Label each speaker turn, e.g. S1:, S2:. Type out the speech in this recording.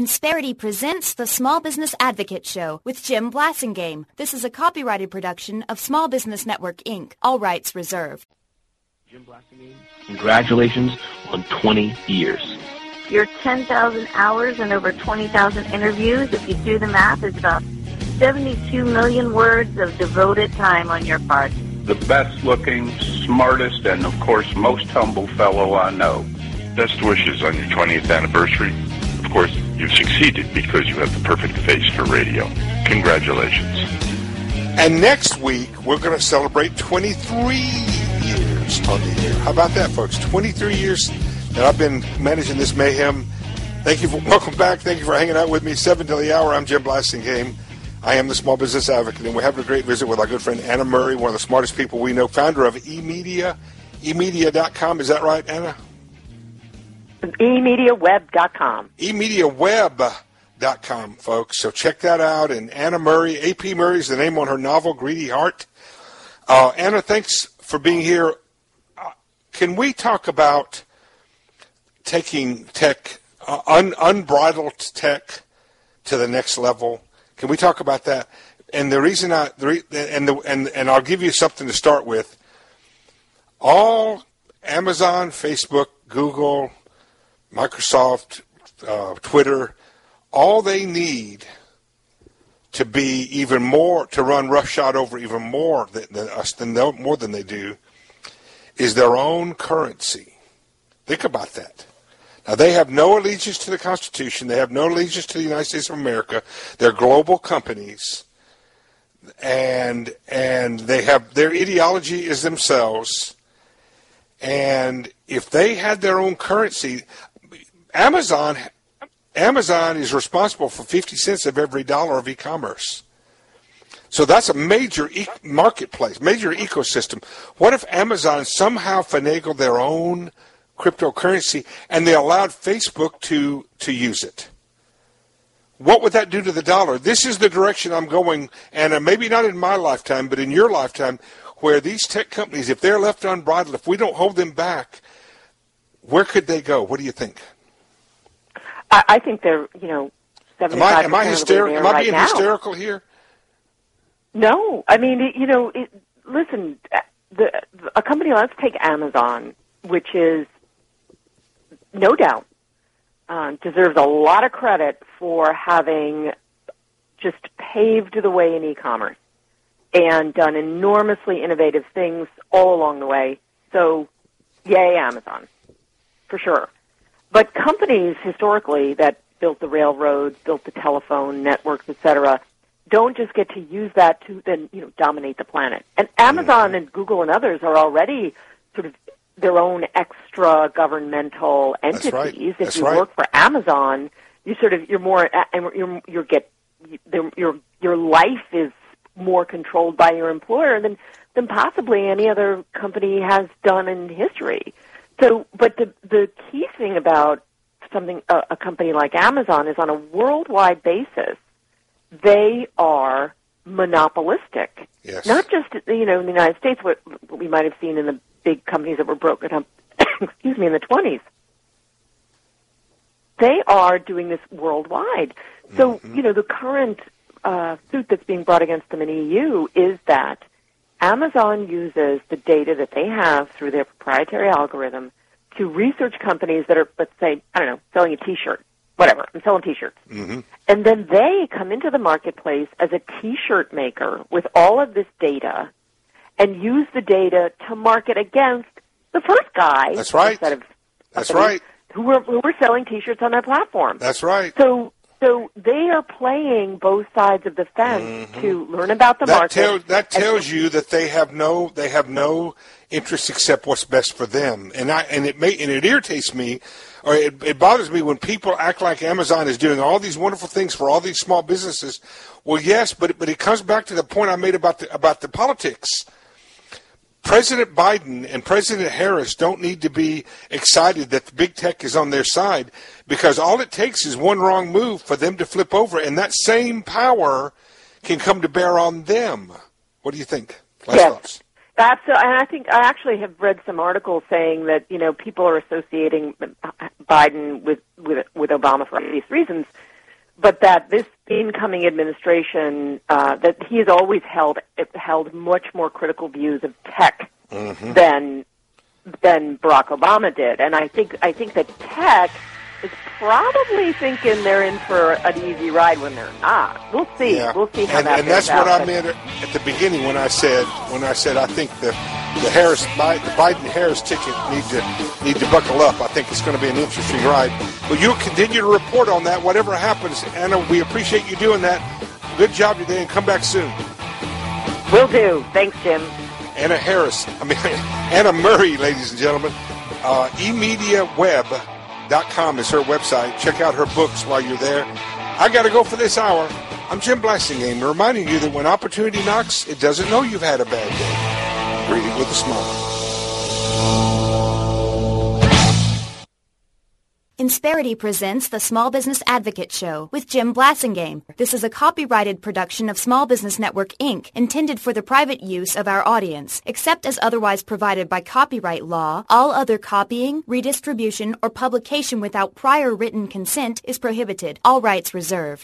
S1: Insperity presents the Small Business Advocate Show with Jim Blasingame. This is a copyrighted production of Small Business Network, Inc. All rights reserved.
S2: Jim Blasingame, congratulations on 20 years.
S3: Your 10,000 hours and over 20,000 interviews, if you do the math, is about 72 million words of devoted time on your part.
S4: The best-looking, smartest, and, of course, most humble fellow I know.
S5: Best wishes on your 20th anniversary. Of course, you've succeeded because you have the perfect face for radio. Congratulations.
S6: And next week, we're going to celebrate 23 years on the air. How about that, folks? 23 years that I've been managing this mayhem. Welcome back. Thank you for hanging out with me. 7 till the hour. I'm Jim Blasingame. I am the Small Business Advocate, and we're having a great visit with our good friend Anna Murray, one of the smartest people we know, founder of eMedia, eMedia.com. Is that right, Anna?
S7: eMediaweb.com.
S6: eMediaweb.com, folks. So check that out. And Anna Murray, A.P. Murray is the name on her novel, Greedy Heart. Anna, thanks for being here. Can we talk about taking tech, unbridled tech, to the next level? Can we talk about that? And the reason and I'll give you something to start with. All Amazon, Facebook, Google, Microsoft, Twitter, all they need to be even more, to run roughshod over even more than us, more than they do, is their own currency. Think about that. Now, they have no allegiance to the Constitution. They have no allegiance to the United States of America. They're global companies, and they have, their ideology is themselves. And if they had their own currency, Amazon is responsible for 50 cents of every dollar of e-commerce. So that's a major marketplace, major ecosystem. What if Amazon somehow finagled their own cryptocurrency and they allowed Facebook to use it? What would that do to the dollar? This is the direction I'm going, and maybe not in my lifetime, but in your lifetime, where these tech companies, if they're left unbridled, if we don't hold them back, where could they go? What do you think?
S7: I think they're, 75%
S6: Am I hysterical? Am I being hysterical here?
S7: No. I mean, listen, a company, let's take Amazon, which is no doubt deserves a lot of credit for having just paved the way in e-commerce and done enormously innovative things all along the way. So, yay, Amazon, for sure. But companies historically that built the railroads, built the telephone networks, etc., don't just get to use that to then dominate the planet. And Amazon and Google and others are already sort of their own extra governmental entities.
S6: That's right.
S7: If you work for Amazon, your life is more controlled by your employer than possibly any other company has done in history. So, but the key thing about a company like Amazon is on a worldwide basis, they are monopolistic.
S6: Yes.
S7: Not just in the United States, what we might have seen in the big companies that were broken up, in the 20s. They are doing this worldwide. So, the current suit that's being brought against them in EU is that Amazon uses the data that they have through their proprietary algorithm to research companies that are, let's say, selling a T-shirt. Whatever, I'm selling T-shirts.
S6: Mm-hmm.
S7: And then they come into the marketplace as a T-shirt maker with all of this data and use the data to market against the first guy.
S6: That's right. That's right.
S7: Who were selling T-shirts on their platform.
S6: That's right.
S7: So they are playing both sides of the fence to learn about the market.
S6: That tells you that they have no interest except what's best for them. And it irritates me, or it bothers me when people act like Amazon is doing all these wonderful things for all these small businesses. Well, yes, but it comes back to the point I made about the politics. President Biden and President Harris don't need to be excited that the big tech is on their side, because all it takes is one wrong move for them to flip over, and that same power can come to bear on them. What do you think? Last thoughts.
S7: And I think I actually have read some articles saying that people are associating Biden with Obama for obvious reasons, but that this incoming administration, that he has always held much more critical views of tech than Barack Obama did. And I think that tech is probably thinking they're in for an easy ride when they're not. We'll see.
S6: Yeah.
S7: We'll see how that
S6: and that's
S7: goes out.
S6: what I meant at the beginning when I said I think the Biden-Harris ticket need to buckle up. I think it's going to be an interesting ride. But you'll continue to report on that, whatever happens. Anna, we appreciate you doing that. Good job today, and come back soon.
S7: Will do. Thanks, Jim.
S6: Anna Murray, ladies and gentlemen. eMediaWeb.com is her website. Check out her books while you're there. I got to go for this hour. I'm Jim Blasingame, reminding you that when opportunity knocks, it doesn't know you've had a bad day. Greet it with a smile.
S1: Insperity presents the Small Business Advocate Show with Jim Blasingame. This is a copyrighted production of Small Business Network, Inc., intended for the private use of our audience. Except as otherwise provided by copyright law, all other copying, redistribution, or publication without prior written consent is prohibited. All rights reserved.